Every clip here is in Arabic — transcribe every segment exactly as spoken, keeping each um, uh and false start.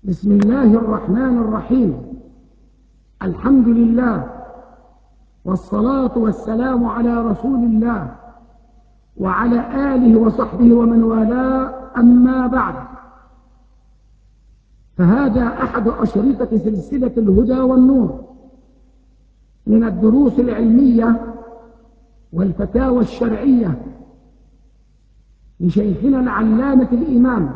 بسم الله الرحمن الرحيم. الحمد لله والصلاة والسلام على رسول الله وعلى آله وصحبه ومن والاه، أما بعد، فهذا أحد أشرطة سلسلة الهدى والنور من الدروس العلمية والفتاوى الشرعية لشيخنا العلامة الإمام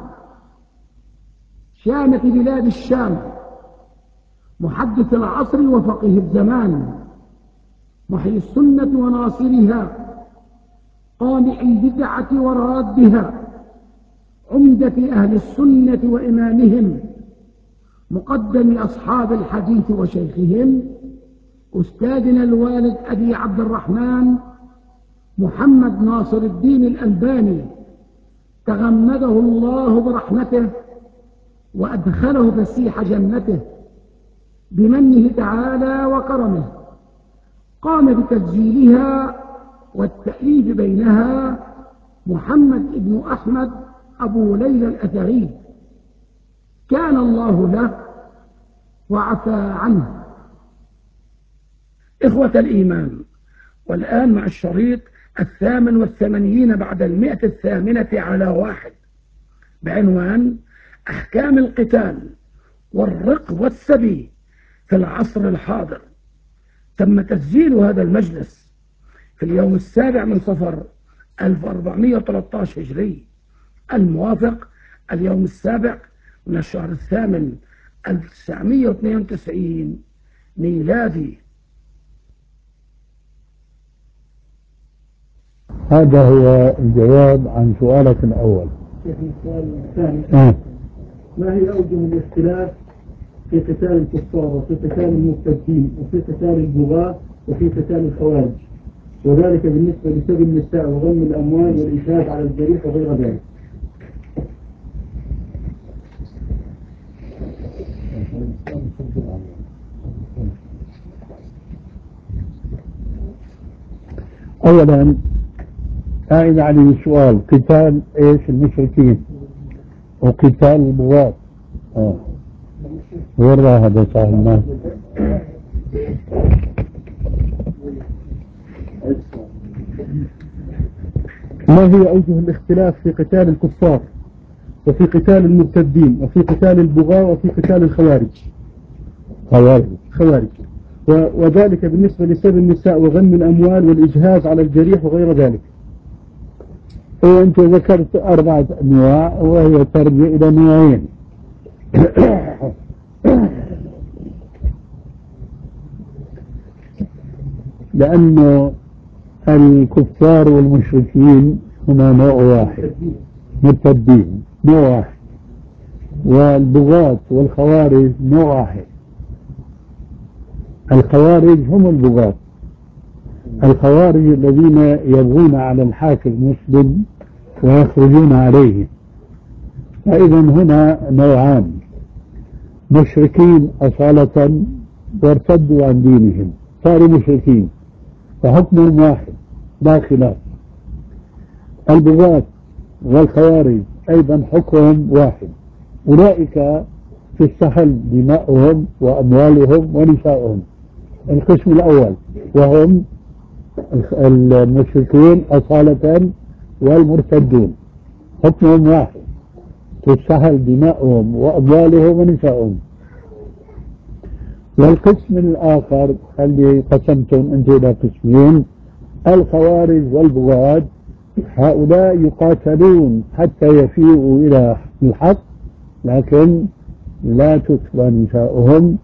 شامة بلاد الشام، محدث العصر وفقيه الزمان، محيي السنة وناصرها، قامع البدعة ورادها، عمدة أهل السنة وإمامهم، مقدم أصحاب الحديث وشيخهم، أستاذنا الوالد أبي عبد الرحمن محمد ناصر الدين الألباني، تغمده الله برحمته وأدخله فسيح جنته بمنه تعالى وكرمه. قام بتسجيلها والتأليف بينها محمد بن أحمد أبو ليلى الأثري، كان الله له وعفى عنه. إخوة الإيمان، والآن مع الشريط الثامن والثمانين بعد المئة الثامنة على واحد بعنوان أحكام القتال والرق والسبي في العصر الحاضر. تم تسجيل هذا المجلس في اليوم السابع من صفر ألف وأربعمئة وثلاثة عشر هجري، الموافق اليوم السابع من الشهر الثامن ألف وتسعمئة واثنين وتسعين ميلادي. هذا هو الجواب عن سؤالك الأول. السؤال الثاني، آه. ما هي أوجه الاختلاف في قتال الكفار وفي قتال المرتدين وفي قتال البغاة وفي قتال الخوارج، وذلك بالنسبة لسبي النساء وغم الأموال والإجهاد على الجريح وغير ذلك؟ أولا أعيد عليه السؤال، قتال إيش المشركين وقتال البغاة. آه. ورا هذا سؤالنا. ما هي أوجه الاختلاف في قتال الكفار وفي قتال المرتدين وفي قتال البغاة وفي قتال الخوارج؟ خوارج خوارج وذلك بالنسبة لسبي النساء وغم الأموال والإجهاز على الجريح وغير ذلك. وأنت ذكرت أربعة أنواع وهي ترجع إلى نوعين. لأن الكفار والمشركين هما نوع واحد، مرتدين نوع واحد، والبغاة والخوارج نوع واحد. الخوارج هم البغاة، الخوارج الذين يبغون على الحاكم المسلم ويخرجون عليه. فإذا هنا نوعان، مشركين أصالة وارتدوا عن دينهم صاروا مشركين، فحكمهم واحد لا خلاف. البغاة والخوارج أيضا حكمهم واحد، أولئك تستحل دماؤهم وأموالهم ونساؤهم. القسم الأول وهم المشركون أصالة والمرتدون، حكمهم واحد، تستحل دماؤهم وأموالهم ونساؤهم. والقسم الآخر اللي قسمتم أنتم إلى قسمين، الخوارج والبغاة، هؤلاء يقاتلون حتى يفيئوا إلى الحق، لكن لا تتبع نساؤهم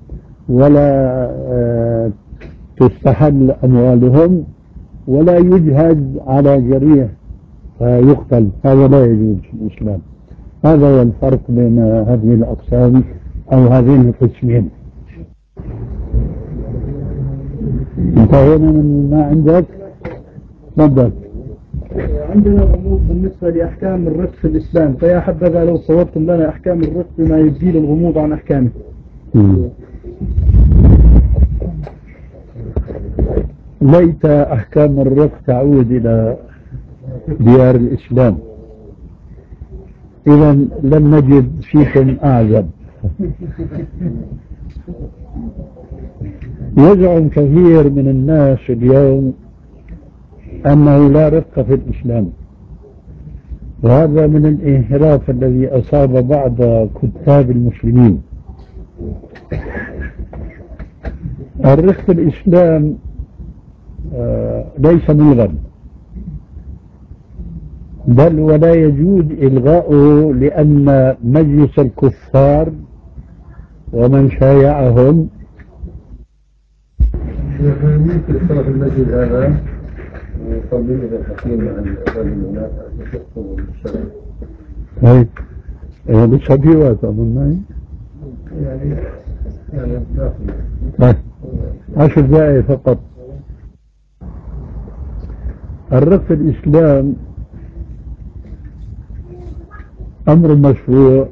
ولا تستحل أموالهم ولا يجهد على جريح فيقتل، هذا لا يجوز في الإسلام. هذا هو الفرق بين هذه الأقسام أو هذين القسمين. انتهينا من ما عندك؟ تفضل. عندنا غموض بالنسبة لأحكام الرق في الإسلام، فيا حبذا لو صورتم لنا أحكام الرق بما يزيل الغموض عن أحكامه. ليت أحكام الرق تعود إلى ديار الإسلام، إذا لم نجد فيكم أعزب. يزعم كثير من الناس اليوم أنه لا رق في الإسلام، وهذا من الانحراف الذي أصاب بعض كتاب المسلمين. الرق في الإسلام آه ليس ملغا، بل ولا يجوز إلغاؤه، لأن مجلس الكفار ومن شايعهم ممكن الصلاة في المسجد هذا يصلي إلى الحكيم مع الرجل هناك يحكم الشرع. طيب لسه في وقت أظن يعني يعني طيب عشر دقائق فقط. الرق في الإسلام أمر مشروع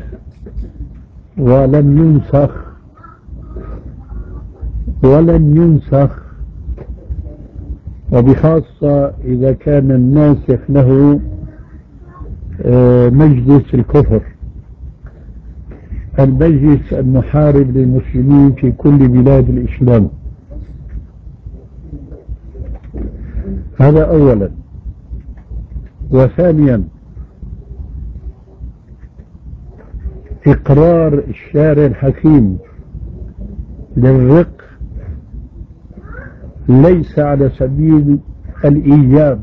ولم ينسخ ولن ينسخ، وبخاصة إذا كان الناسخ له مجلس الكفر، المجلس المحارب للمسلمين في كل بلاد الإسلام. هذا أولا. وثانيا إقرار الشارع الحكيم للرق ليس على سبيل الإيجاب،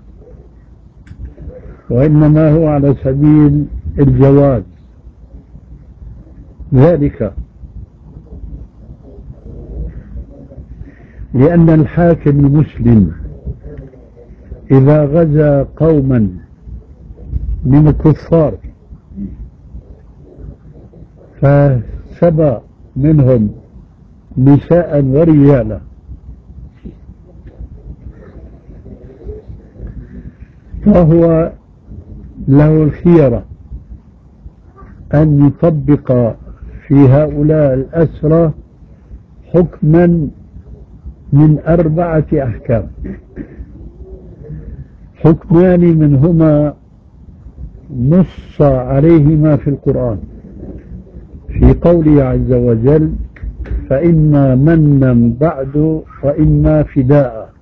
وإنما هو على سبيل الجواز. ذلك لأن الحاكم المسلم إذا غزا قوما من الكفار فسبى منهم نساء ورجالا، فهو له الخيرة أن يطبق في هؤلاء الأسرى حكما من أربعة أحكام. حكمان منهما نص عليهما في القرآن في قوله عز وجل: فإما منا بعد وإما فداء.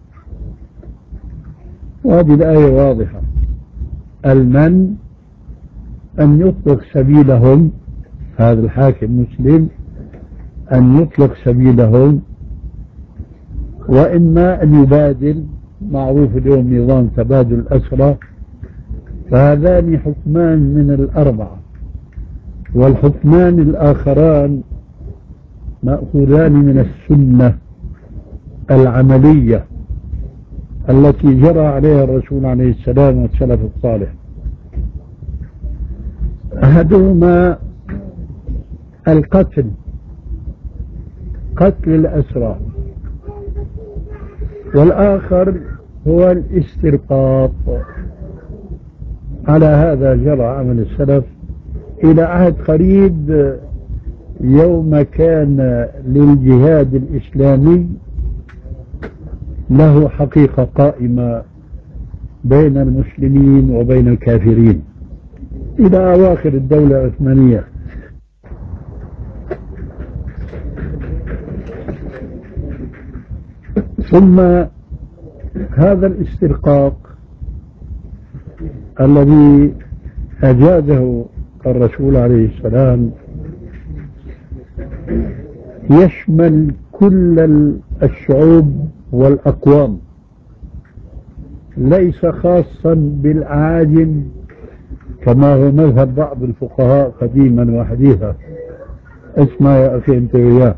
وهذه الآية واضحة. المن أن يطلق سبيلهم، هذا الحاكم مسلم أن يطلق سبيلهم، وإما أن يبادل، معروف اليوم نظام تبادل الأسرى. فهذان حكمان من الأربعة، والحكمان الآخران مأخوذان من السنة العملية التي جرى عليها الرسول عليه السلام والسلف الصالح. أحدهما القتل، قتل الأسرى، والآخر هو الاسترقاق. على هذا جرى عمل السلف إلى عهد قريب، يوم كان للجهاد الإسلامي له حقيقة قائمة بين المسلمين وبين الكافرين، إلى أواخر الدولة العثمانية. ثم هذا الاسترقاق الذي أجازه الرسول عليه السلام يشمل كل الشعوب والأقوام، ليس خاصا بالأعاجم كما هو مذهب بعض الفقهاء قديما وحديثا. اسمع يا أخي أنت وياه.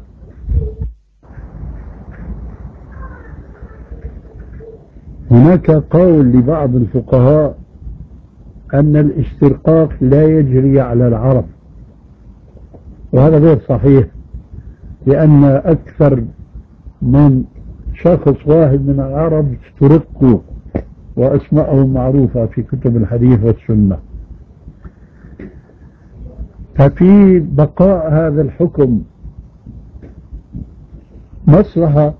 هناك قول لبعض الفقهاء أن الاسترقاق لا يجري على العرب، وهذا غير صحيح، لأن أكثر من شخص واحد من العرب استرقوا وأسماءهم معروفة في كتب الحديث والسنة. ففي بقاء هذا الحكم مصلحة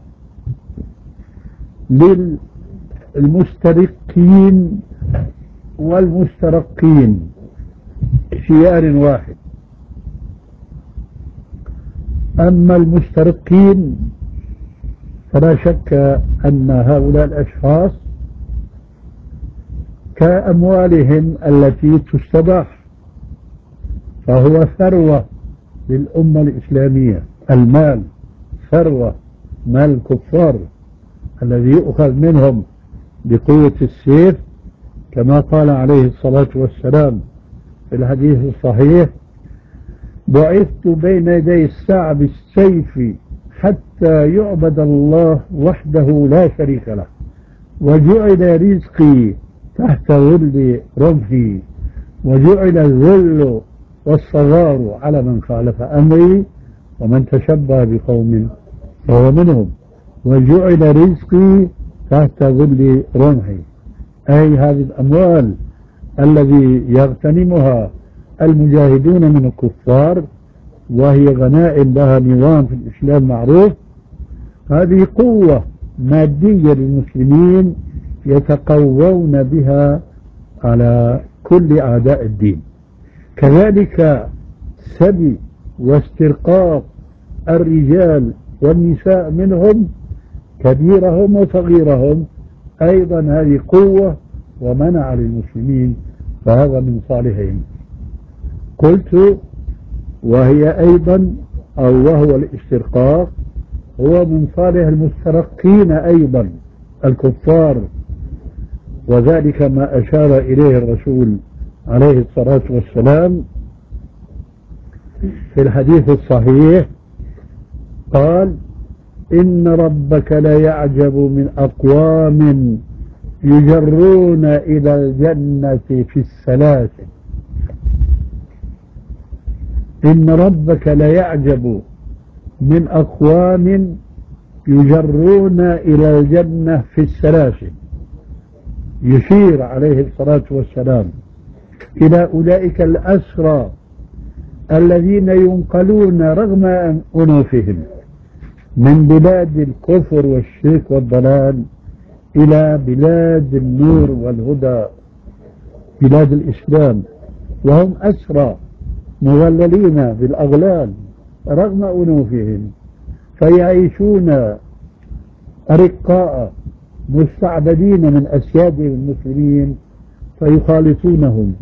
للمسترقين والمسترقين خيار واحد. أما المسترقين فلا شك أن هؤلاء الأشخاص كأموالهم التي تستباح، فهو ثروة للأمة الإسلامية. المال ثروة، مال الكفار الذي يؤخذ منهم بقوة السيف، كما قال عليه الصلاة والسلام في الحديث الصحيح: بعثت بين يدي الساعة بالسيف حتى يعبد الله وحده لا شريك له، وجعل رزقي تحت ظل رمحي، وجعل الذل والصغار على من خالف أمري، ومن تشبه بقوم فهو منهم، وجعل رزقي تحت ظل رمحي. أي هذه الأموال الذي يغتنمها المجاهدون من الكفار، وهي غنائم لها نظام في الإسلام معروف، هذه قوة مادية للمسلمين يتقوون بها على كل أعداء الدين. كذلك سبي واسترقاق الرجال والنساء منهم، كبيرهم وصغيرهم، أيضا هذه قوة ومنع للمسلمين، فهذا من صالحهم. قلت وهي أيضا أو وهو الاسترقاق هو من صالح المسترقين أيضا الكفار، وذلك ما أشار إليه الرسول عليه الصلاة والسلام في الحديث الصحيح، قال: إن ربك لا يعجب من أقوام يجرون إلى الجنة في السلاسل. إن ربك لا يعجب من أقوام يجرون إلى الجنة في السلاسل. يشير عليه الصلاة والسلام إلى أولئك الأسرى الذين ينقلون رغم أنوفهم من بلاد الكفر والشرك والضلال إلى بلاد النور والهدى، بلاد الإسلام، وهم أسرى مغللين بالأغلال رغم أنوفهم، فيعيشون أرقاء مستعبدين من أسياد المسلمين، فيخالطونهم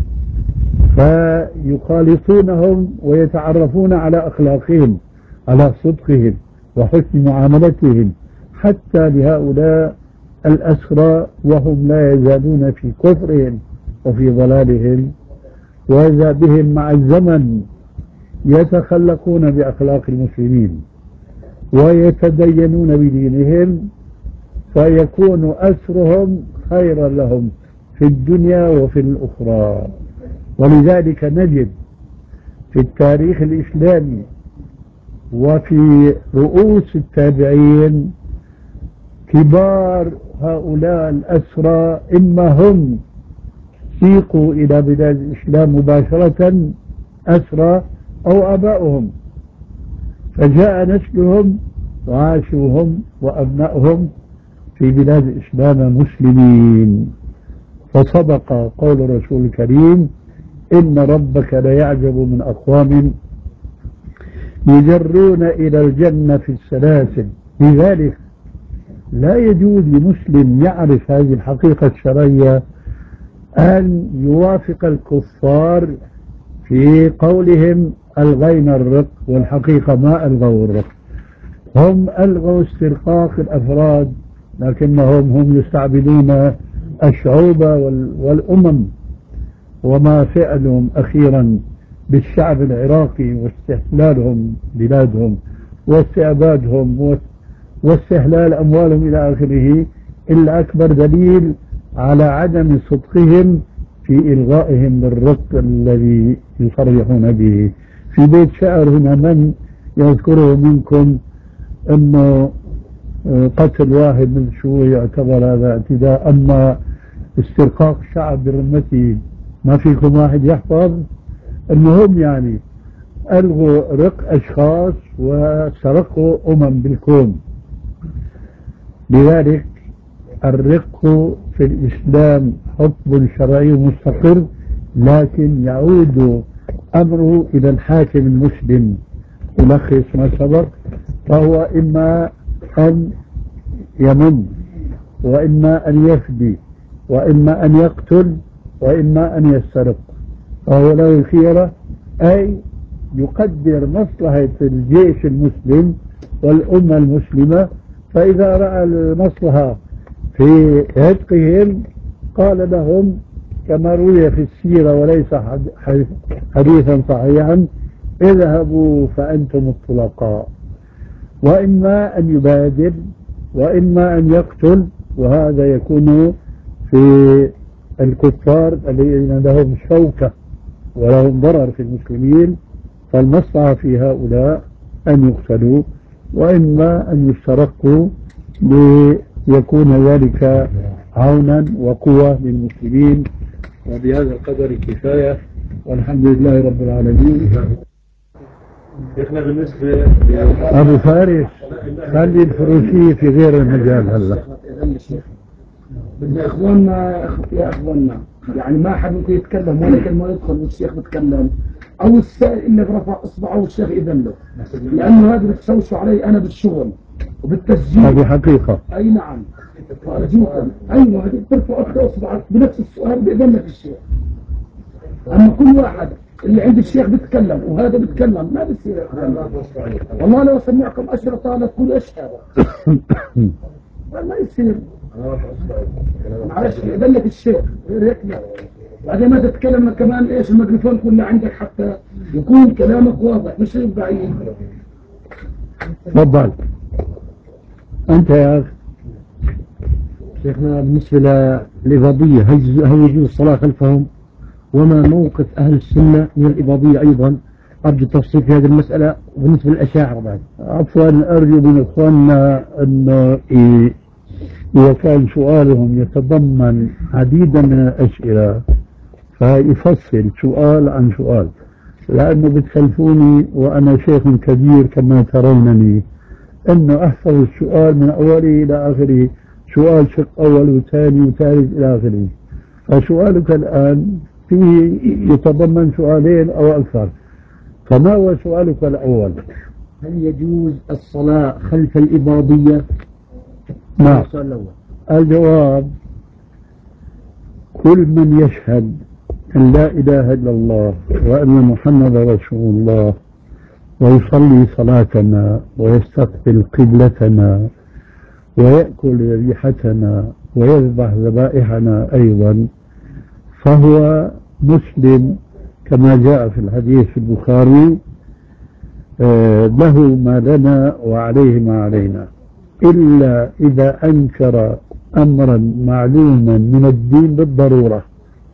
فيخالطونهم ويتعرفون على أخلاقهم، على صدقهم وحسن معاملتهم، حتى لهؤلاء الأسرى وهم لا يزالون في كفرهم وفي ضلالهم، وإذا بهم مع الزمن يتخلقون بأخلاق المسلمين ويتدينون بدينهم، فيكون أسرهم خيرا لهم في الدنيا وفي الأخرى. ولذلك نجد في التاريخ الإسلامي وفي رؤوس التابعين كبار هؤلاء الأسرى إما هم سيقوا إلى بلاد الإسلام مباشرة أسرى، أو أباؤهم فجاء نسلهم وعاشوهم وأبنائهم في بلاد الإسلام مسلمين. فصدق قول الرسول الكريم: إن ربك لا يعجب من أقوام يجرون إلى الجنة في السلاسل. لذلك لا يجوز لمسلم يعرف هذه الحقيقة الشرعية أن يوافق الكفار في قولهم ألغينا الرق، والحقيقة ما ألغوا الرق، هم ألغوا استرقاق الأفراد، لكنهم هم يستعبدون الشعوب والأمم. وما فعلهم أخيرا بالشعب العراقي واستحلالهم بلادهم واستعبادهم واستحلال أموالهم إلى آخره إلا أكبر دليل على عدم صدقهم في إلغائهم للرق الذي يصرحون به. في بيت شعر هنا من يذكره منكم أنه قتل واحد من شو يعتبر هذا اعتداء، أما استرقاق شعب برمته ما فيكم واحد يحفظ. المهم يعني ألغوا رق أشخاص وسرقوا أمم بالكون. لذلك الرق في الإسلام حكم شرعي مستقر، لكن يعود أمره إلى الحاكم المسلم ألخص ما سبق، فهو إما أن يمن، وإما أن يفدي، وإما أن يقتل، وإما أن يسترق، فهو له الخيرة، أي يقدر مصلحة الجيش المسلم والأمة المسلمة، فإذا رأى المصلحة في عتقهم قال لهم كما روي في السيرة وليس حديثا صحيحا: اذهبوا فأنتم الطلقاء. وإما أن يبادر وإما أن يقتل، وهذا يكون في الكفار الذين لهم شوكة ولهم ضرر في المسلمين، فالمصلحة في هؤلاء أن يقتلوا، وإما أن يسترقوا ليكون ذلك عونا وقوة للمسلمين. وبهذا القدر كفاية، والحمد لله رب العالمين. شيخنا بالنسبة أبو فارس خلي الفروسية في غير المجال هلا. بدنا إخواننا يا إخواننا يعني ما حد ممكن يتكلم ولا كلمة يدخل والشيخ بتكلم، أو السائل اللي برفع إصبعه والشيخ إذن له، لأنه هذا بتسوسوا علي أنا بالشغل وبالتسجيل. هذه حقيقة. أي نعم، فأرجوكم أيوة هذه بترفع إصبعك بنفس السؤال بإذن لك الشيخ. أما كل واحد اللي عند الشيخ بيتكلم وهذا بيتكلم ما بيصير يا إخوان. والله لو سمعكم أشرطة لكل أشهر ما يصير. معلش بإذن لك الشيخ غير هيك لا. بعدين ما تتكلم كمان إيش الميكروفون كله عندك حتى يكون كلامك واضح مش بعيد. تفضل أنت يا أخي. شيخنا بالنسبة للإباضية هل هل يجوز الصلاة خلفهم؟ وما موقف أهل السنة من الإباضية أيضا؟ أرجو التفصيل في هذه المسألة. وبالنسبة للأشاعرة بعد. عفوا أرجو من إخواننا أنه إذا كان سؤالهم يتضمن عديدا من الأسئلة فيفصل سؤال عن سؤال، لأنه بتخلفوني وأنا شيخ كبير كما ترونني أنه أحفظ السؤال من أوله إلى آخره، سؤال شق أول وثاني وثالث إلى آخره. فسؤالك الآن فيه يتضمن سؤالين أو أكثر، فما هو سؤالك الأول؟ هل يجوز الصلاة خلف الإباضية؟ نعم. السؤال الأول. الجواب: كل من يشهد أن لا إله إلا الله وأن محمد رسول الله ويصلي صلاتنا ويستقبل قبلتنا ويأكل ذبيحتنا ويذبح ذبائحنا أيضا فهو مسلم كما جاء في الحديث في البخاري: آه له ما لنا وعليه ما علينا، إلا إذا أنكر أمرا معلوما من الدين بالضرورة.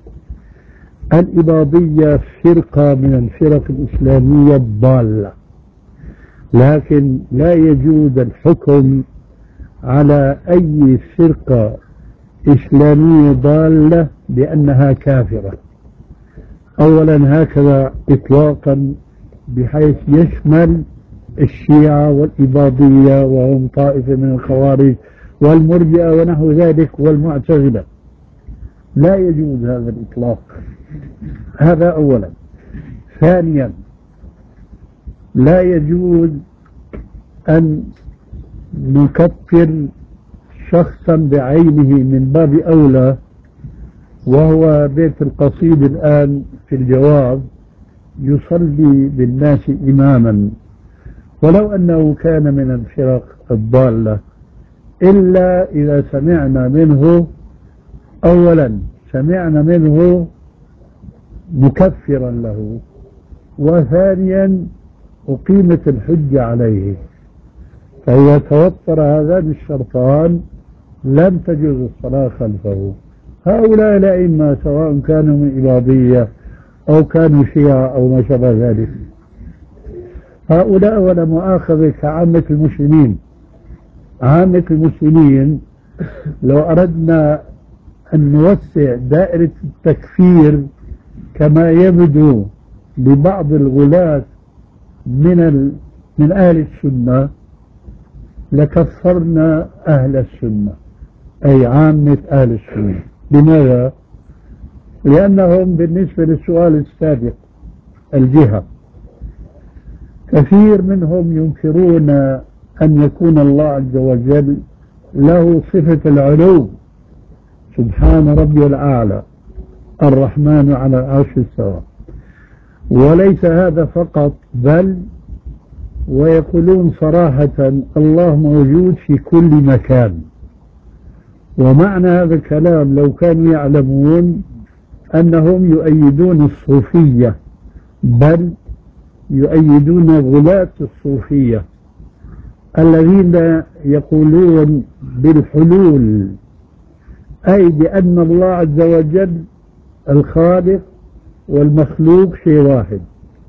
الإباضية فرقة من الفرق الإسلامية الضالة، لكن لا يجوز الحكم على أي فرقة إسلامية ضالة بأنها كافرة. أولا هكذا إطلاقا بحيث يشمل الشيعة والإباضية وهم طائفة من الخوارج والمرجئة ونحو ذلك والمعتزلة، لا يجوز هذا الإطلاق. هذا أولا. ثانيا لا يجوز أن نكفر شخصا بعينه من باب أولى، وهو بيت القصيد الآن في الجواب يصلي بالناس إماما ولو أنه كان من الفرق الضالة، إلا إذا سمعنا منه أولا سمعنا منه مكفرا له، وثانيا أقيمت الحجة عليه. فإذا توفر هذان الشرطان لم تجوز الصلاة خلفه. هؤلاء الأئمة سواء كانوا من إباضية أو كانوا شيعة أو ما شابه ذلك، هؤلاء ولا مؤاخذة كعامة المسلمين. عامة المسلمين لو أردنا أن نوسع دائرة التكفير كما يبدو لبعض الغلاة من ال... من أهل السنة لكفرنا أهل السنة، أي عامة أهل السنة. لماذا؟ لأنهم بالنسبة للسؤال السابق الجهة، كثير منهم ينكرون أن يكون الله عز وجل له صفة العلو، سبحان ربي الأعلى الرحمن على العرش استوى. وليس هذا فقط، بل ويقولون صراحة الله موجود في كل مكان. ومعنى هذا الكلام لو كانوا يعلمون أنهم يؤيدون الصوفية، بل يؤيدون غلاة الصوفية الذين يقولون بالحلول، أي بأن الله عز وجل الخالق والمخلوق شيء واحد.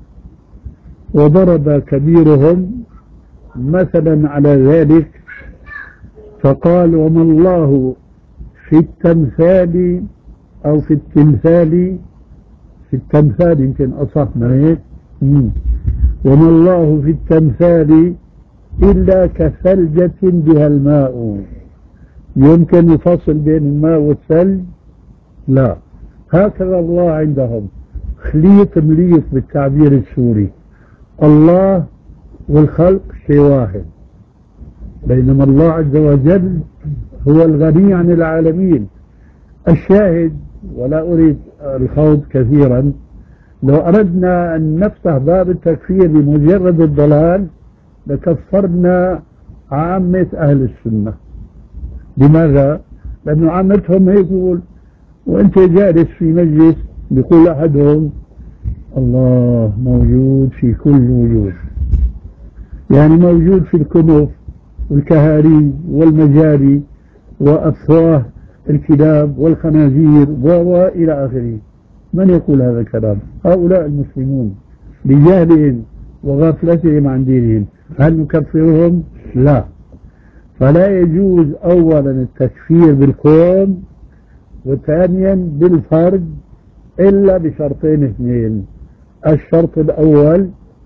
وضرب كبيرهم مثلا على ذلك فقال: وما الله في التمثال أو في التمثال في التمثال يمكن أصح من هيك، وما الله في التمثال إلا كثلجة بها الماء. يمكن يفصل بين الماء والثلج؟ لا، هكذا الله عندهم خليط مليط بالتعبير السوري، الله والخلق شيء واحد، بينما الله عز وجل هو الغني عن العالمين. الشاهد، ولا أريد الخوض كثيرا، لو أردنا أن نفتح باب التكفير بمجرد الضلال لكفرنا عامة أهل السنة. لماذا؟ لأن عامتهم يقول، وأنت جالس في مجلس بيقول أحدهم الله موجود في كل وجود، يعني موجود في الكنف والكهاري والمجاري وأفواه الكلاب والخنازير وإلى آخره. من يقول هذا الكلام؟ هؤلاء المسلمون بجهلهم وغفلتهم عن دينهم. هل نكفرهم؟ لا. فلا يجوز أولا التكفير بالكون، وثانيا بالفرد، إلا بشرطين اثنين. الشرط الأول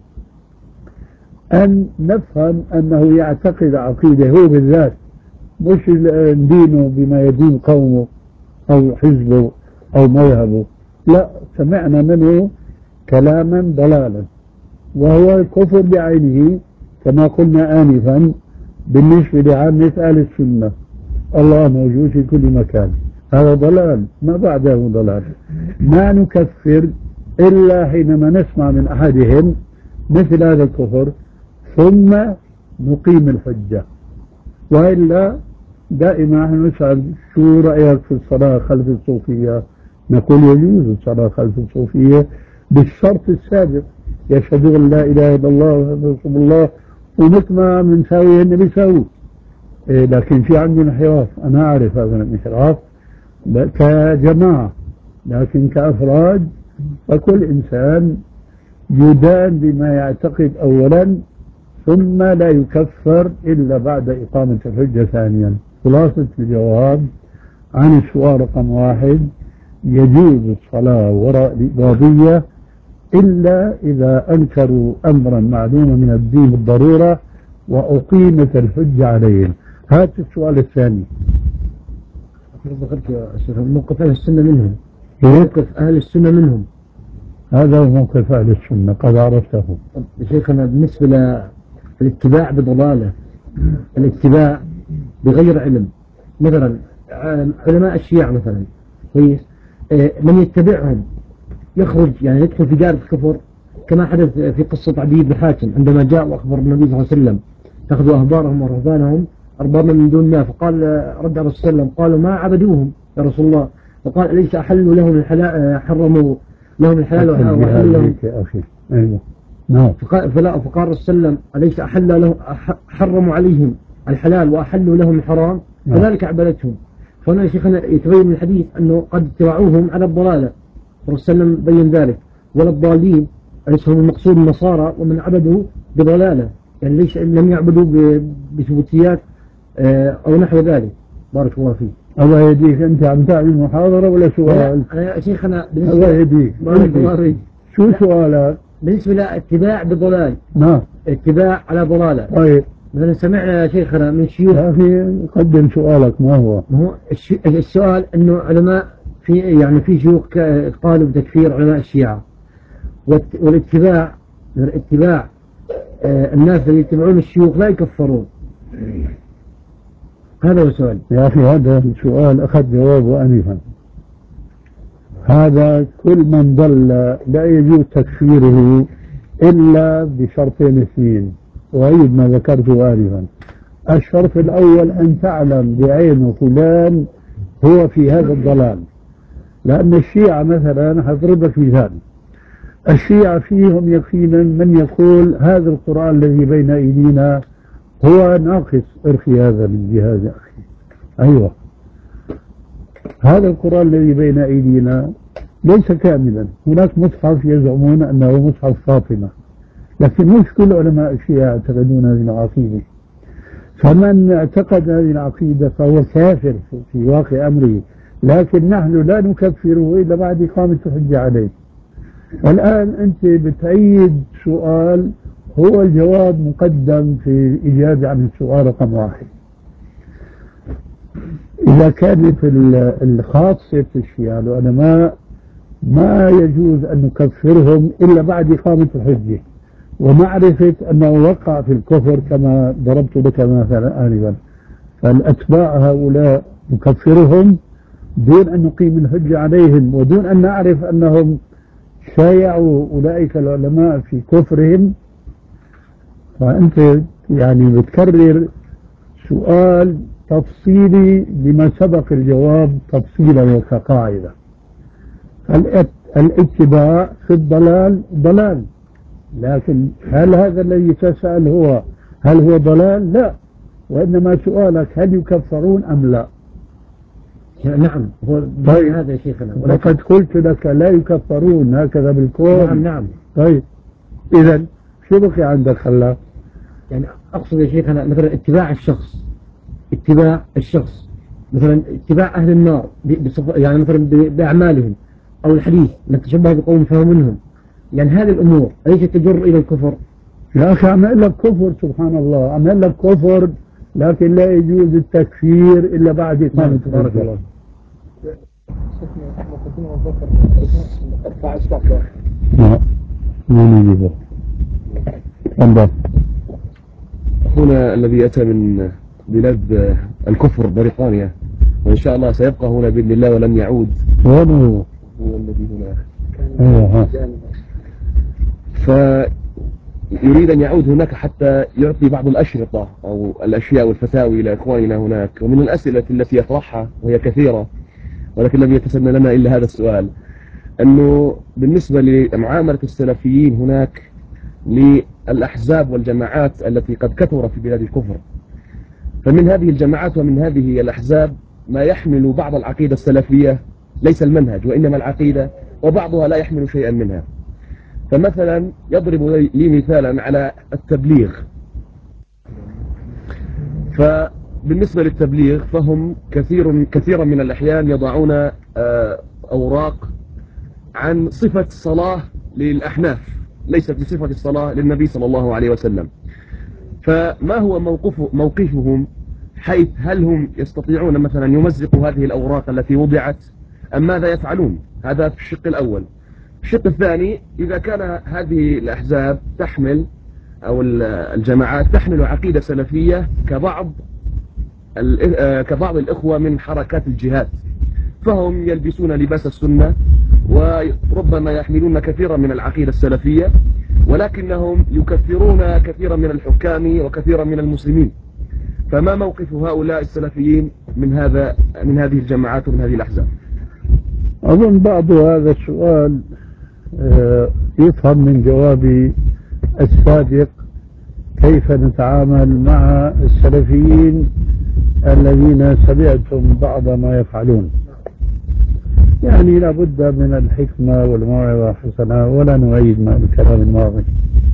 أن نفهم أنه يعتقد عقيدة هو بالذات، مش دينه بما يدين قومه أو حزبه أو مذهبه، لا، سمعنا منه كلاما ضلالا وهو الكفر بعينه كما قلنا آنفا بالنسبة لعامة أهل السنة. الله موجود في كل مكان، هذا ضلال ما بعده ضلال. ما نكفر إلا حينما نسمع من أحدهم مثل هذا الكفر ثم نقيم الحجة، وإلا دائما نحن نسأل شو رأيك في الصلاة خلف الصوفية؟ نقول يجوز الصلاة خلف الصوفية بالشرط السابق، يشهدون أن لا إله إلا الله وأن رسول الله، ومثل ما بنساوي هن بيساووا. إيه، لكن في عندنا انحراف، أنا أعرف هذا الانحراف كجماعة، لكن كأفراد فكل إنسان يدان بما يعتقد أولا، ثم لا يكفر إلا بعد إقامة الحجة ثانيا. خلاصة الجواب عن السؤال رقم واحد: يجوز الصلاة وراء الإباضية إلا إذا أنكروا أمرا معلوما من الدين بالضرورة وأقيمت الحجة عليهم. هذا السؤال الثاني. ذكرت يا شيخ موقف أهل السنة منهم. موقف أهل السنة منهم هذا هو موقف أهل السنة، قد عرفته. شيخنا بالنسبة للاتباع بضلالة، الاتباع بغير علم، مثلا علماء الشيعة مثلا كويس، من يتبعهم يخرج يعني يدخل في دائرة الكفر، كما حدث في قصة عدي بن حاتم عندما جاء وأخبر النبي صلى الله عليه وسلم تأخذوا أهبارهم ورهبانهم أربابا من دون الله، فقال رد عليه وسلم قالوا ما عبدوهم يا رسول الله، فقال أليس أحلوا لهم الحلال، حرموا لهم الحلال وحلوا لهم يا أخي. أيوه نعم. فلا فقال رسول الله أليس أحل لهم حرموا عليهم الحلال وأحلوا لهم الحرام، كذلك عبدتهم. فهنا يا شيخنا يتبين من الحديث أنه قد اتبعوهم على الضلالة، الرسول صلى الله عليه وسلم بين ذلك، ولا الضالين أليس هم المقصود النصارى ومن عبدوا بضلالة، يعني ليش لم يعبدوا بثبوتيات أو نحو ذلك. بارك الله فيك. الله يهديك. أنت عم تعمل محاضرة ولا سؤال؟ أنا يا شيخنا الله يهديك. بارك الله فيك. شو سؤالك؟ بالنسبة لاتباع بضلال. نعم. اتباع على ضلالة. طيب. مثلا سمعنا يا شيخنا من شيوخ. يا أخي قدم سؤالك. ما هو؟ ما هو السؤال إنه علماء في يعني في شيوخ قالوا بتكفير علماء الشيعة، والاتباع الاتباع آه الناس اللي يتبعون الشيوخ لا يكفرون؟ هذا هو السؤال. يا أخي هذا السؤال أخذ جوابه آنفا. هذا كل من ضل لا يجوز تكفيره إلا بشرطين اثنين، وأيد ما ذكرته آنفا. الشرط الأول أن تعلم بعينه فلان هو في هذا الضلال، لأن الشيعة مثلا هضرب لك مثال، الشيعة فيهم يقينا من يقول هذا القرآن الذي بين أيدينا هو ناقص. ارخي هذا من جهاز أخي. أيوة، هذا القرآن الذي بين أيدينا ليس كاملا. هناك مصحف يزعمون أنه مصحف فاطمة، لكن مش كل علماء الشيعة يعتقدون هذه العقيدة. فمن اعتقد هذه العقيدة فهو كافر في واقع أمره، لكن نحن لا نكفره إلا بعد إقامة الحجة عليه. الآن أنت بتأيد سؤال هو الجواب مقدم في إجابة عن السؤال رقم واحد. إذا كانت الخاصة الشيعة العلماء ما يجوز أن نكفرهم إلا بعد إقامة الحجة ومعرفة أنه وقع في الكفر كما ضربت لك مثلا آنفا، فالأتباع هؤلاء نكفرهم دون أن نقيم الحجة عليهم ودون أن نعرف أنهم شايعوا أولئك العلماء في كفرهم. فأنت يعني بتكرر سؤال تفصيلي لما سبق الجواب تفصيلا وكقاعدة. الاتباع في الضلال ضلال، لكن هل هذا الذي تسأل هو هل هو ضلال؟ لا، وإنما سؤالك هل يكفرون أم لا؟ نعم هو طيب هذا يا شيخنا، ولقد قلت لك لا يكفرون هكذا بالكون. نعم نعم. طيب إذا شو بقي عندك خلاك؟ يعني أقصد يا شيخنا مثلا اتباع الشخص، اتباع الشخص مثلا اتباع أهل النار يعني مثلا بأعمالهم، أو الحديث من تشبه بقوم فهو منهم، يعني هذه الأمور أليس تجر إلى الكفر؟ يا أخي عمل لك كفر، سبحان الله عمل لك كفر، لكن لا يجوز التكفير إلا بعد إقامة بارك الله. لا ما نجيبه. انظر هنا الذي أتى من بلاد الكفر بريطانيا، وإن شاء الله سيبقى هنا بإذن الله ولن يعود. وين هو؟ هو الذي هنا. ايوه. فيريد أن يعود هناك حتى يعطي بعض الأشرطة أو الأشياء والفتاوي إلى إخواننا هناك. ومن الأسئلة التي يطرحها وهي كثيرة ولكن لم يتسنى لنا إلا هذا السؤال، أنه بالنسبة لمعاملة السلفيين هناك للأحزاب والجماعات التي قد كثرت في بلاد الكفر، فمن هذه الجماعات ومن هذه الأحزاب ما يحمل بعض العقيدة السلفية، ليس المنهج وإنما العقيدة، وبعضها لا يحمل شيئا منها. فمثلا يضرب لي مثالا على التبليغ، فبالنسبة للتبليغ فهم كثير كثيرا من الأحيان يضعون أوراق عن صفة الصلاة للأحناف ليست بصفة الصلاة للنبي صلى الله عليه وسلم. فما هو موقف موقفهم، حيث هل هم يستطيعون مثلا يمزقوا هذه الأوراق التي وضعت أم ماذا يفعلون؟ هذا في الشق الأول. الشق الثاني، إذا كان هذه الأحزاب تحمل أو الجماعات تحمل عقيدة سلفية كبعض كبعض الإخوة من حركات الجهاد، فهم يلبسون لباس السنة وربما يحملون كثيرا من العقيدة السلفية، ولكنهم يكفرون كثيرا من الحكام وكثيرا من المسلمين. فما موقف هؤلاء السلفيين من هذا من هذه الجماعات ومن هذه الأحزاب؟ أظن بعض هذا السؤال يفهم من جوابي السابق كيف نتعامل مع السلفيين الذين سمعتم بعض ما يفعلون. يعني لابد من الحكمة والموعظة الحسنة ولا نعيد ما الكلام الماضي.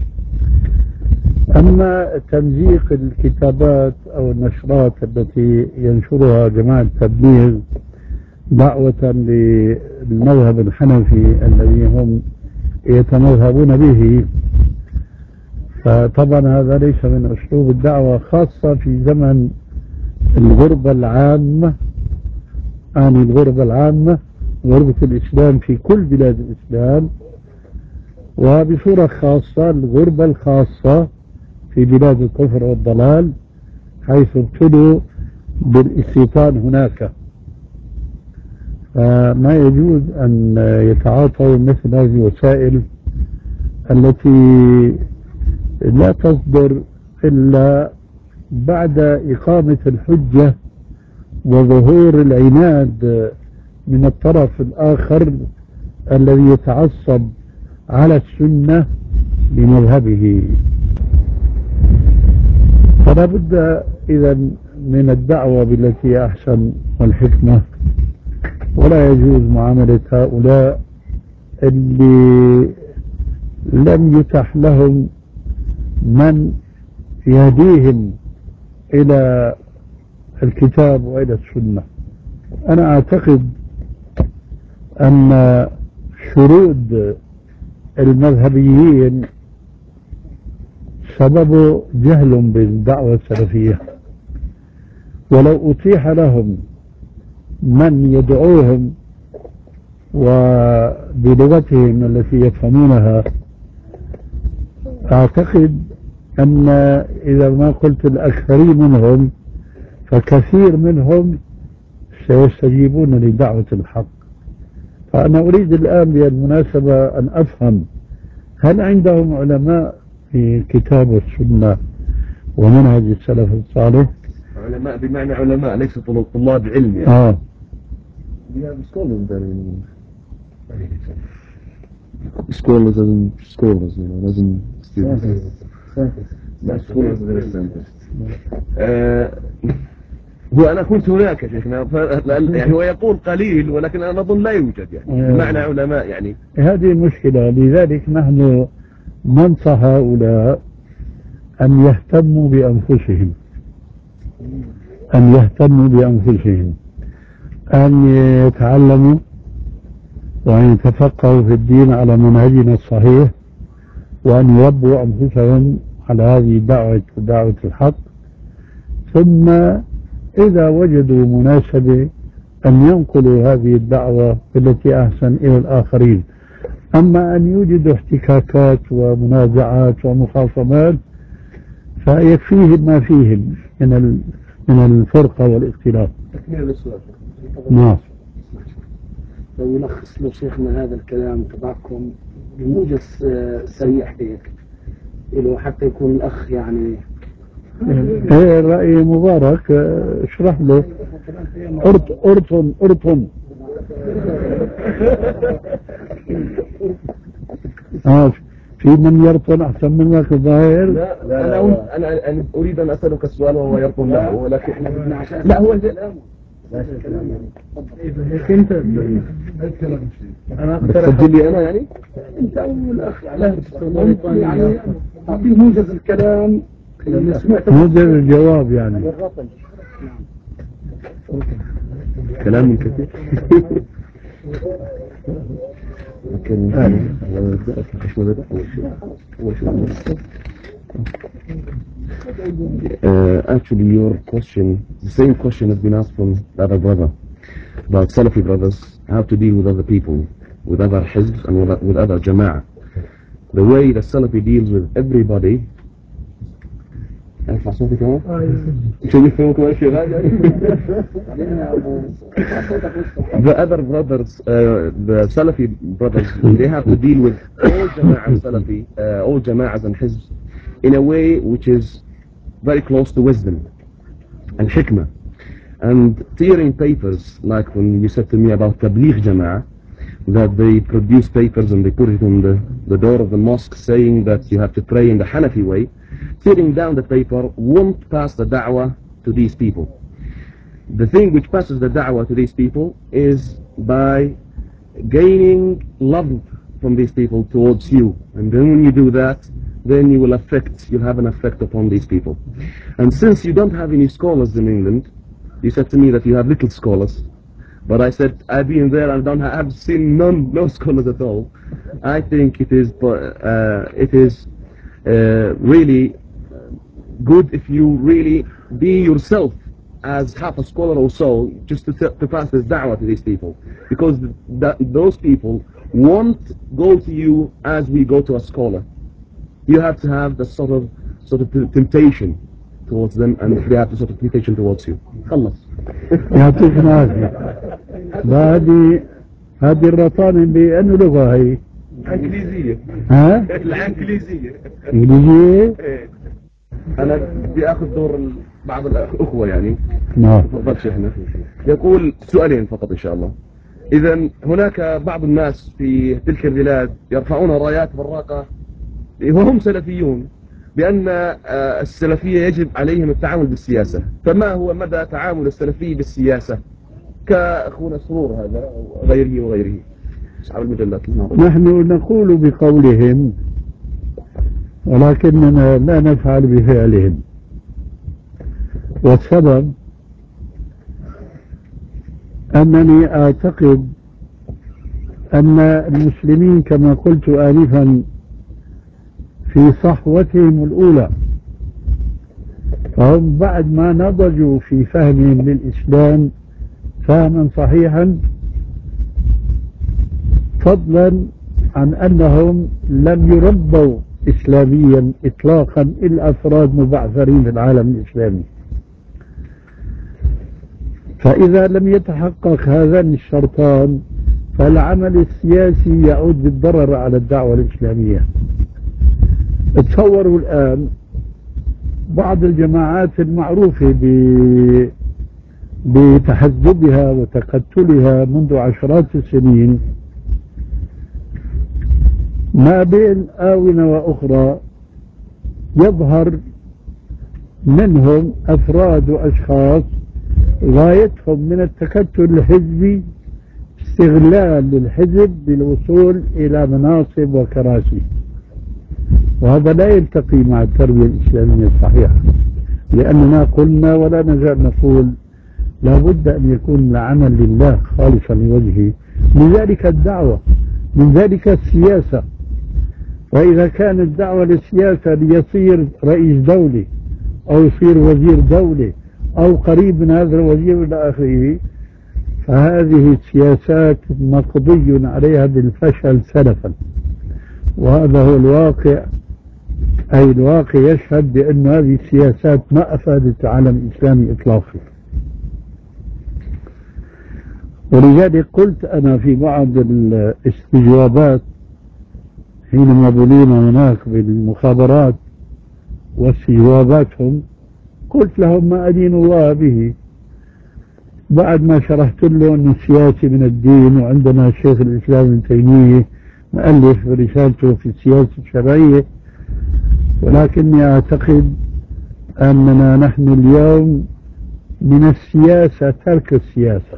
أما تمزيق الكتابات أو النشرات التي ينشرها جماعة التبليغ دعوة للمذهب الحنفي الذي هم يتمذهبون به، فطبعا هذا ليس من أسلوب الدعوة، خاصة في زمن الغربة العامة. يعني الغربة العامة غربة الإسلام في كل بلاد الإسلام، وبصورة خاصة الغربة الخاصة في بلاد الكفر والضلال، حيث ابتلوا بالاستيطان هناك، فما يجوز أن يتعاطوا مثل هذه الوسائل التي لا تصدر إلا بعد إقامة الحجة وظهور العناد من الطرف الآخر الذي يتعصب على السنة بمذهبه. فلا بد إذا من الدعوة بالتي أحسن والحكمة، ولا يجوز معاملة هؤلاء اللي لم يتح لهم من يهديهم إلى الكتاب وإلى السنة. أنا أعتقد أن شرود المذهبيين سبب جهل بالدعوة السلفية، ولو أتيح لهم من يدعوهم وبلغتهم التي يفهمونها، أعتقد أن إذا ما قلت الأكثرين منهم فكثير منهم سيستجيبون لدعوة الحق. فأنا أريد الآن بالمناسبة أن أفهم، هل عندهم علماء في كتاب السنة ومنهج السلف الصالح؟ علماء بمعنى علماء ليس طلاب علم يعني. آه. scholars and scholars, you know, doesn't students. لا scholars غير scientists. هو أنا كنت هناك يا شيخنا، يعني هو يقول قليل ولكن أنا أظن لا يوجد يعني بمعنى علماء يعني. هذه المشكلة، لذلك نحن ننصح هؤلاء أن يهتموا بأنفسهم، أن يهتموا بأنفسهم، أن يتعلموا وأن يتفقهوا في الدين على منهجنا الصحيح، وأن يربوا أنفسهم على هذه الدعوة، دعوة الحق، ثم إذا وجدوا مناسبة أن ينقلوا هذه الدعوة التي أحسن إلى الآخرين. أما أن يوجد احتكاكات ومنازعات ومخاصمات فيكفيهم ما فيهم من من الفرقة والاختلاف. تكمل السؤال. نعم. لو يلخص لو شيخنا هذا الكلام تبعكم بموجز سريع هيك، إله حتى يكون الأخ يعني. ايه رأي مبارك، اشرح له. أرط أرطن أرطن آه في من يرطن أحسن منك ظاهر. لا لا أنا أنا أنا أريد أن أسألك السؤال وهو يرطن له، ولكن لا هو انت انا تسجل لي انا يعني انت اول اخ لا يعني اعطيه موجز الكلام اللي سمعته، موجز الجواب يعني. كلام كثير. لكن ايش بدأ اول شيء اول شيء Uh, actually, your question, the same question has been asked from the other brother about Salafi brothers, how to deal with other people, with other hizbs and with, with other jama'ah. The way the Salafi deals with everybody. The other brothers, uh, the Salafi brothers, they have to deal with all jama'ah Salafi, uh, all jama'ahs and hizbs in a way which is very close to wisdom and hikmah. And tearing papers, like when you said to me about Tabligh Jama'ah, that they produce papers and they put it on the, the door of the mosque saying that you have to pray in the Hanafi way, tearing down the paper won't pass the da'wah to these people. The thing which passes the da'wah to these people is by gaining love from these people towards you. And then when you do that, then you will affect, you'll have an effect upon these people. And since you don't have any scholars in England, you said to me that you have little scholars, but I said I've been there and don't have seen none, no scholars at all. I think it is, uh, it is uh, really good if you really be yourself as half a scholar or so, just to, to pass this da'wah to these people, because th those people won't go to you as we go to a scholar. You have to have the sort of sort of temptation towards them, and they have the sort of temptation towards you. خلص. يعطيك العافية. هذه هذه الرطانة بأنه لغة هي؟ الإنجليزية. ها؟ الإنجليزية. إنجليزية؟ أنا بدي آخذ دور بعض الأخوة يعني. نعم. تفضل شيخنا. يقول سؤالين فقط إن شاء الله. إذا هناك بعض الناس في تلك البلاد يرفعون رايات براقة وهم سلفيون بأن السلفية يجب عليهم التعامل بالسياسة، فما هو مدى تعامل السلفي بالسياسة كأخونا سرور هذا وغيره وغيره أصحاب المجلات؟ نحن نقول بقولهم ولكننا لا نفعل بفعلهم، والسبب أنني أعتقد أن المسلمين كما قلت آنفا في صحوتهم الأولى، فهم بعد ما نضجوا في فهمهم للإسلام فهما صحيحا، فضلا عن أنهم لم يربوا إسلاميا إطلاقا إلا أفراد مبعثرين في العالم الإسلامي. فإذا لم يتحقق هذان الشرطان فالعمل السياسي يعود بالضرر على الدعوة الإسلامية. تصوروا الآن بعض الجماعات المعروفة بتحزبها وتقتلها منذ عشرات السنين، ما بين آونة وأخرى يظهر منهم أفراد وأشخاص غايتهم من التكتل الحزبي استغلال للحزب للوصول إلى مناصب وكراسي، وهذا لا يلتقي مع التربية الإسلامية الصحيحة، لأننا قلنا ولا نزال نقول لا بد أن يكون العمل لله خالصا لوجهه، من ذلك الدعوة، من ذلك السياسة. وإذا كانت الدعوة للسياسة ليصير رئيس دولة أو يصير وزير دولة أو قريب من هذا الوزير إلى آخره، فهذه السياسات مقضي عليها بالفشل سلفا، وهذا هو الواقع. أي الواقع يشهد بأن هذه السياسات ما أفادت العالم الإسلامي إطلاقا. ولذلك قلت أنا في بعض الاستجوابات حينما بلينا هناك بالمخابرات واستجواباتهم، قلت لهم ما أدين الله به بعد ما شرحت له أن السياسة من الدين، وعندنا الشيخ الإسلام ابن تيمية مؤلف رسالته في السياسة الشرعية. ولكني أعتقد أننا نحن اليوم من السياسة ترك السياسة،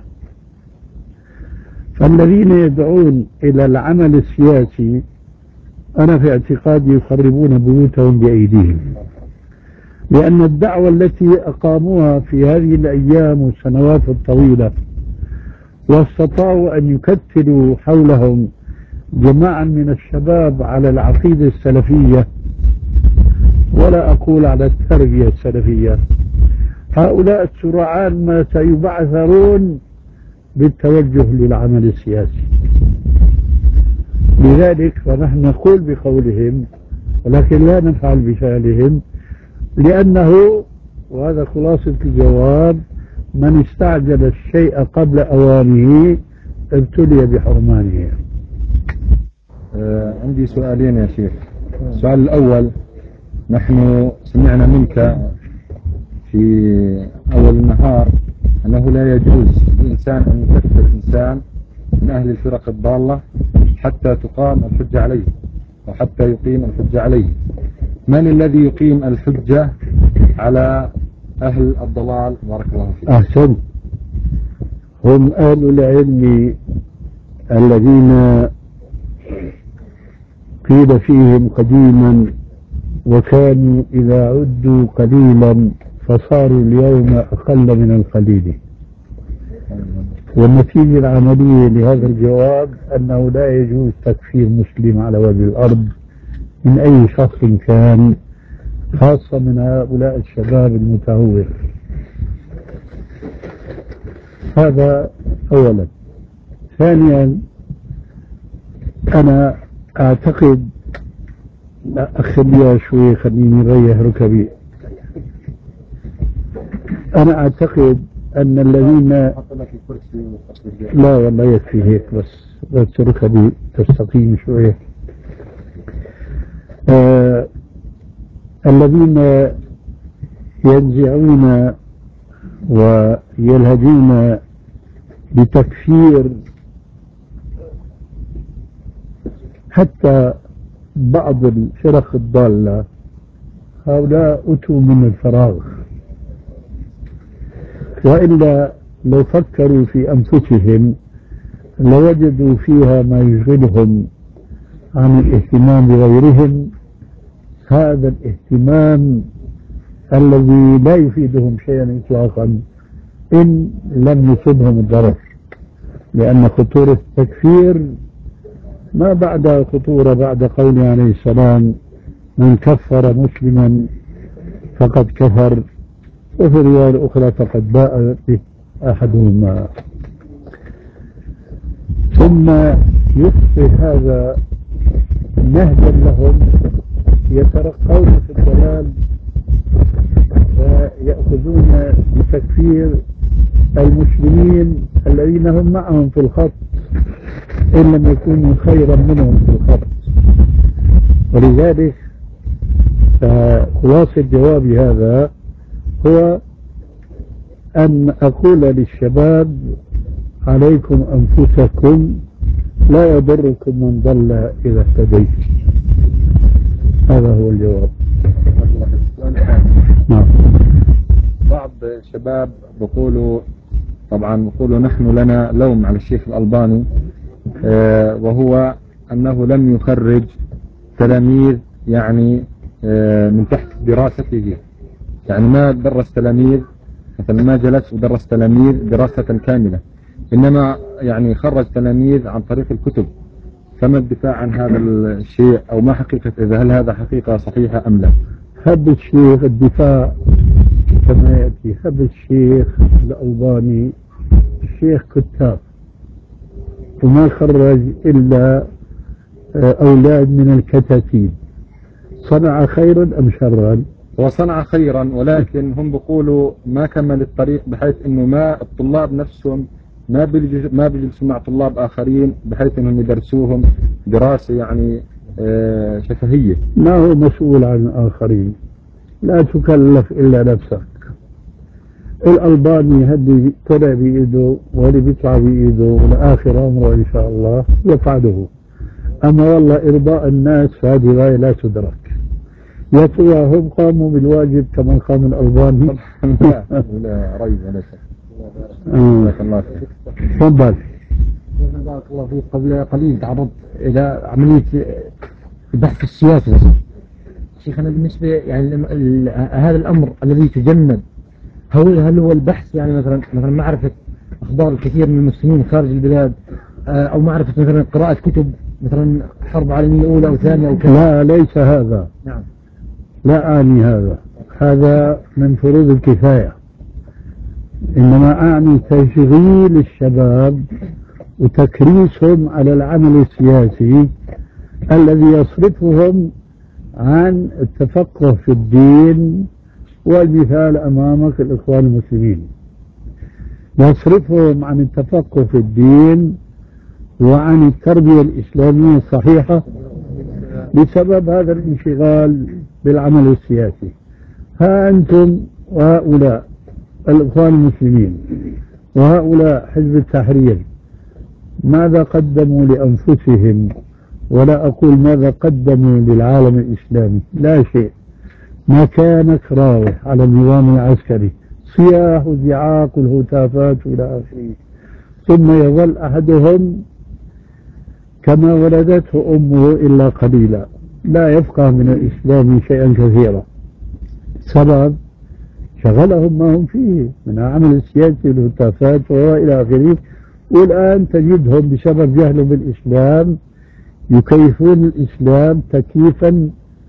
فالذين يدعون إلى العمل السياسي أنا في اعتقادي يخربون بيوتهم بأيديهم، لأن الدعوة التي أقاموها في هذه الأيام والسنوات الطويلة واستطاعوا أن يكتلوا حولهم جماعة من الشباب على العقيدة السلفية، ولا أقول على التربية السلفية، هؤلاء السرعان ما سيبعثرون بالتوجه للعمل السياسي. لذلك فنحن نقول بقولهم ولكن لا نفعل بفعلهم، لأنه وهذا خلاصة الجواب من استعجل الشيء قبل أوانه ابتلي بحرمانه. آه عندي سؤالين يا شيخ. السؤال الأول، نحن سمعنا منك في أول النهار أنه لا يجوز للإنسان أن يكفر إنسان من أهل الفرق الضالة حتى تقام الحجة عليه وحتى يقيم الحجة عليه. من الذي يقيم الحجة على أهل الضلال؟ بارك الله فيك. أحسن، هم أهل العلم الذين قيل فيهم قديما وكانوا إذا عدوا قليلا فصاروا اليوم أقل من القليل. والنتيجة العملية لهذا الجواب أنه لا يجوز تكفير مسلم على وجه الأرض من أي شخص كان، خاصة من هؤلاء الشباب المتهور. هذا أولا. ثانيا، أنا أعتقد، لا أخليها شوي خليني ريح ركبي. أنا أعتقد أن الذين لا والله يكفي هيك، بس بس ركبي تستقيم شوية. آه الذين ينزعون ويلهجون بتكفير حتى بعض الفرق الضالة، هؤلاء أتوا من الفراغ، وإلا لو فكروا في أنفسهم لوجدوا فيها ما يشغلهم عن الاهتمام بغيرهم، هذا الاهتمام الذي لا يفيدهم شيئا إطلاقا إن لم يصبهم الضرر، لأن خطورة التكفير ما بعد خطورة بعد قوله عليه السلام: من كفر مسلما فقد كفر، وفي الرواية الأخرى فقد باء به أحدهما. ثم يخفي هذا نهجا لهم يترقون في الضلال ويأخذون بتكفير المسلمين الذين هم معهم في الخط إن لم يكونوا خيرا منهم في الخط. ولذلك خلاصة جوابي هذا هو أن أقول للشباب: عليكم أنفسكم، لا يضركم من ضل إذا اهتديت. هذا هو الجواب. نعم. بعض الشباب بيقولوا، طبعا بيقولوا نحن لنا لوم على الشيخ الألباني، آه وهو أنه لم يخرج تلاميذ يعني آه من تحت دراسته، يعني ما درس تلاميذ، مثلا ما جلس ودرس تلاميذ دراسة كاملة، إنما يعني خرج تلاميذ عن طريق الكتب. فما الدفاع عن هذا الشيء، أو ما حقيقة إذا هل هذا حقيقة صحيحة أم لا؟ هب الشيخ الدفاع كما يأتي. هب الشيخ الألباني الشيخ كتاب، وما خرج إلا أولاد من الكتاتيب. صنع خيرا أم شرا؟ وصنع خيرا، ولكن هم بيقولوا ما كمل الطريق، بحيث انه ما الطلاب نفسهم ما بيجلسوا ما بيجلسوا مع طلاب اخرين بحيث انهم يدرسوهم دراسة يعني آه شفهية. ما هو مسؤول عن الآخرين، لا تكلف إلا نفسك. الألباني هدي طلع بإيده واللي بيطلع بإيده والآخر أمره إن شاء الله يفعله. أما والله إرضاء الناس فهذه غاية لا تدرك. يا ترى هم قاموا بالواجب كما قام الألباني؟ لا لا ريب ولا شك. الله تفضل. بارك الله فيك. قبل قليل تعرضت إلى عملية البحث السياسي. شيخنا بالنسبة يعني هذا الأمر الذي يتجنب، هل هل هو البحث يعني مثلا مثلا معرفة أخبار الكثير من المسلمين خارج البلاد، أو معرفة مثلا قراءة كتب مثلا حرب عالمية أولى أو ثانية أو كذا؟ لا ليس هذا. نعم. لا أعني هذا، هذا من فروض الكفاية. إنما أعني تشغيل الشباب وتكريسهم على العمل السياسي الذي يصرفهم عن التفقه في الدين. والمثال أمامك الإخوان المسلمين، يصرفهم عن التفقه في الدين وعن التربية الإسلامية الصحيحة بسبب هذا الانشغال بالعمل السياسي. ها أنتم وهؤلاء الإخوان المسلمين وهؤلاء حزب التحرير ماذا قدموا لأنفسهم؟ ولا أقول ماذا قدموا للعالم الإسلامي، لا شيء. مكانك راوح على النظام العسكري، صياح وزعاق والهتافات إلى آخره، ثم يظل أحدهم كما ولدته أمه إلا قليلا، لا يفقه من الإسلام شيئا كثيرا. سبب شغلهم ما هم فيه من عمل السياسي والهتافات وإلى آخره. والآن تجدهم بسبب جهلهم بالإسلام يكيفون الإسلام تكييفا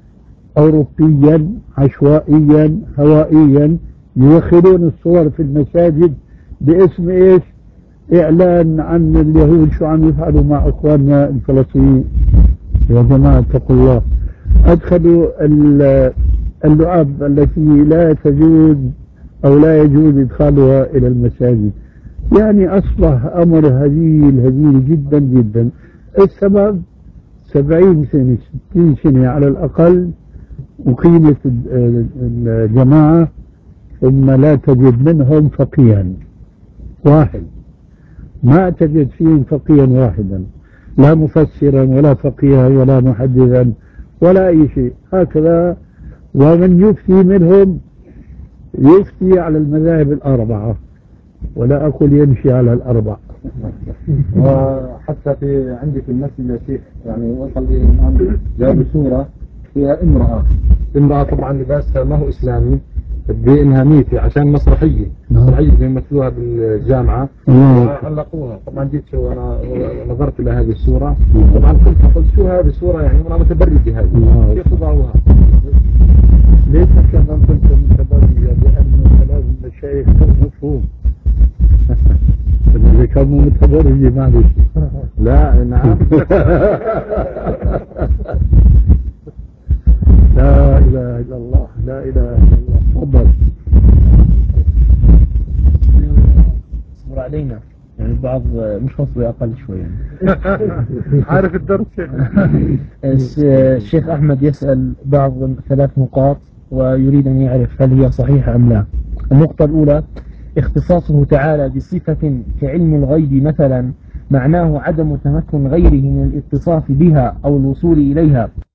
أوروبيا عشوائيا هوائيا، يوخرون الصور في المساجد باسم إيش؟ إعلان عن اليهود شو عم يفعلوا مع إخواننا الفلسطينيين. يا جماعة اتقوا الله، أدخلوا اللعاب التي لا تجوز أو لا يجوز إدخالها إلى المساجد. يعني أصبح أمر هزيل هزيل جدا جدا. السبب سبعين سنة ستين سنة على الأقل أقيمت الجماعة ثم لا تجد منهم فقيها واحد، ما تجد فيهم فقيها واحدا، لا مفسرا ولا فقيها ولا محدثا ولا أي شيء هكذا. ومن يفتي منهم يفتي على المذاهب الأربعة، ولا أقول يمشي على الأربع. وحتى في عندي في المسجد يا شيخ يعني وصل لي الآن جاب صورة فيها امرأة امرأة طبعا لباسها ما هو إسلامي، بدي إنها ميتة عشان مسرحية مسرحية بيمثلوها بالجامعة علقوها. طبعا جيت شو أنا نظرت إلى هذه الصورة، طبعا قلت قلت شو هذه الصورة يعني أنا متبرجة هذه كيف تضعوها؟ ليس كما قلت متبرجة، لأن كلام المشايخ مفهوم. إذا كانوا متبرجة معلش. لا نعم. لا إله إلا الله، لا إله إلا الله. تفضل. اصبر علينا يعني بعض مش فصل أقل شوي يعني. عارف الدرس. الشيخ أحمد يسأل بعض ثلاث نقاط ويريد أن يعرف هل هي صحيحة أم لا. النقطة الأولى: اختصاصه تعالى بصفة كعلم الغيب مثلا معناه عدم تمكن غيره من الاتصاف بها أو الوصول إليها،